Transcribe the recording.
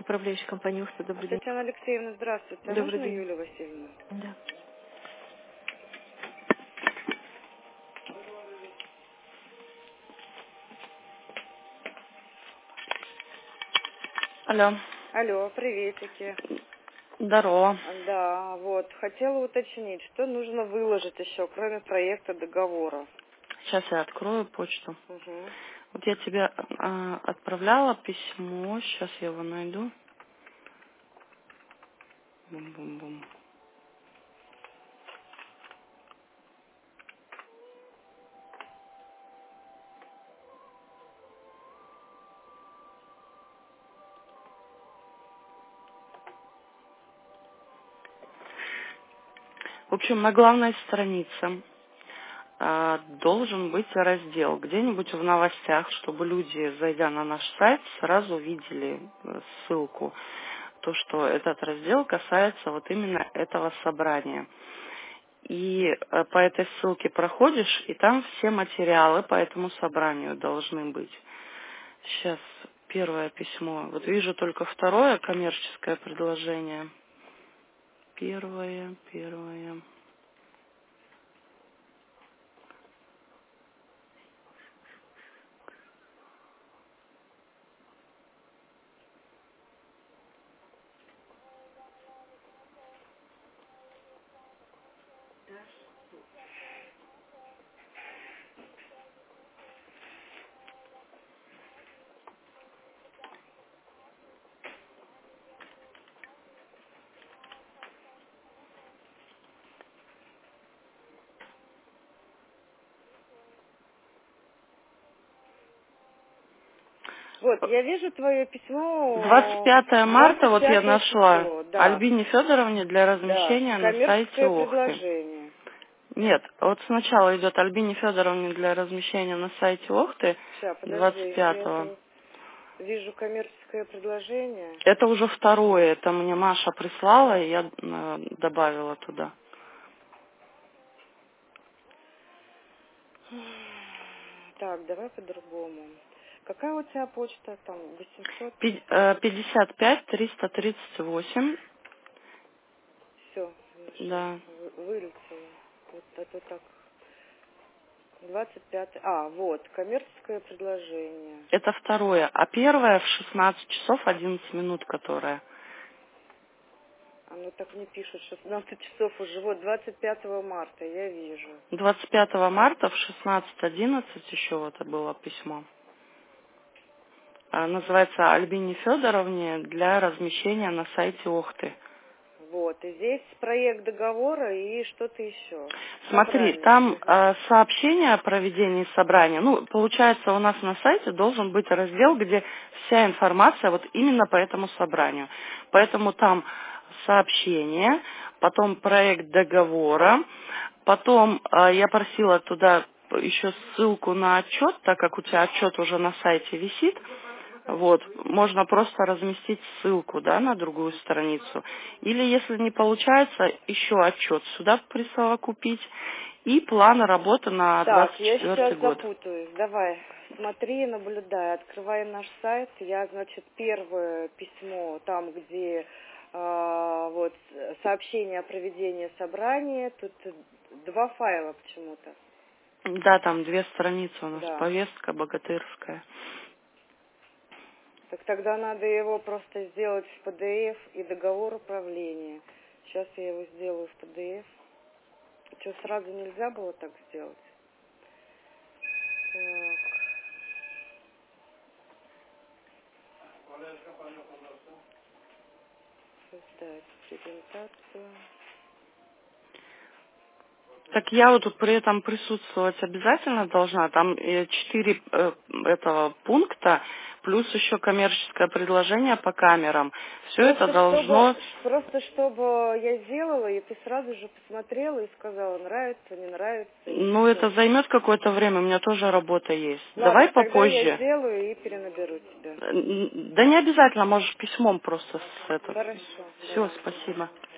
управляющей компании «Ухта». Добрый день. Татьяна Алексеевна, здравствуйте. А Добрый можно день. Юлию Васильевну? Да. Алло. Алло, приветики. Здорово. Да, вот, хотела уточнить, что нужно выложить еще, кроме проекта договора. Сейчас я открою почту. Угу. Вот я тебе отправляла письмо. Сейчас я его найду. Бум-бум-бум. В общем, на главной странице должен быть раздел где-нибудь в новостях, чтобы люди, зайдя на наш сайт, сразу видели ссылку. То, что этот раздел касается вот именно этого собрания. И по этой ссылке проходишь, и там все материалы по этому собранию должны быть. Сейчас первое письмо. Вот вижу только второе коммерческое предложение. Первое. Вот, я вижу твое Двадцать письмо, пятое марта вот я 25 нашла. число, да, Альбине Федоровне для да, размещения на сайте коммерческое Охты. предложение. Нет, вот сначала идет Альбине Федоровне для размещения на сайте Охты Сейчас, подожди, я 25-го. это вижу коммерческое предложение. Это уже второе, это мне Маша прислала, и я добавила туда. Так, давай по-другому. Какая у тебя почта? Там 800? 55-338, Все, да. вылетело. Вот это так. 25. А, вот, коммерческое предложение. Это второе. А первое в 16 часов 11 минут, которое. Оно так не пишут, 16 часов уже. Вот, 25 марта, я вижу. 25 марта в 16:11 еще вот было письмо. Называется Альбине Федоровне для размещения на сайте Охты. Вот, и здесь проект договора и что-то еще. Смотри, Собрание. там Мгм. сообщение о проведении собрания. Ну, получается, у нас на сайте должен быть раздел, где вся информация вот именно по этому собранию. Поэтому там сообщение, потом проект договора, потом я просила туда еще ссылку на отчет, так как у тебя отчет уже на сайте висит. Вот, можно просто разместить ссылку, да, на другую страницу. Или, если не получается, еще отчет сюда присовокупить и план работы на Так, я 24 сейчас год. запутаюсь. Давай, смотри, наблюдай. Открываем наш сайт. Я, значит, первое письмо, там, где вот сообщение о проведении собрания. Тут два файла почему-то. Да, там 2 страницы у нас, Да. повестка богатырская. Так тогда надо его просто сделать в PDF и договор управления. Сейчас я его сделаю в PDF. Что, сразу нельзя было так сделать? Так, создать презентацию. Так я вот тут при этом присутствовать обязательно должна. Там 4 этого пункта, плюс еще коммерческое предложение по камерам. Все это должно. Просто чтобы я сделала, и ты сразу же посмотрела и сказала, нравится, не нравится, и Ну, все. это займет какое-то время, у меня тоже работа есть. Давай Ладно, тогда я попозже. сделаю и перенаберу тебя. Да не обязательно, можешь письмом просто с этого. Хорошо, Все, давай. Мгм. спасибо.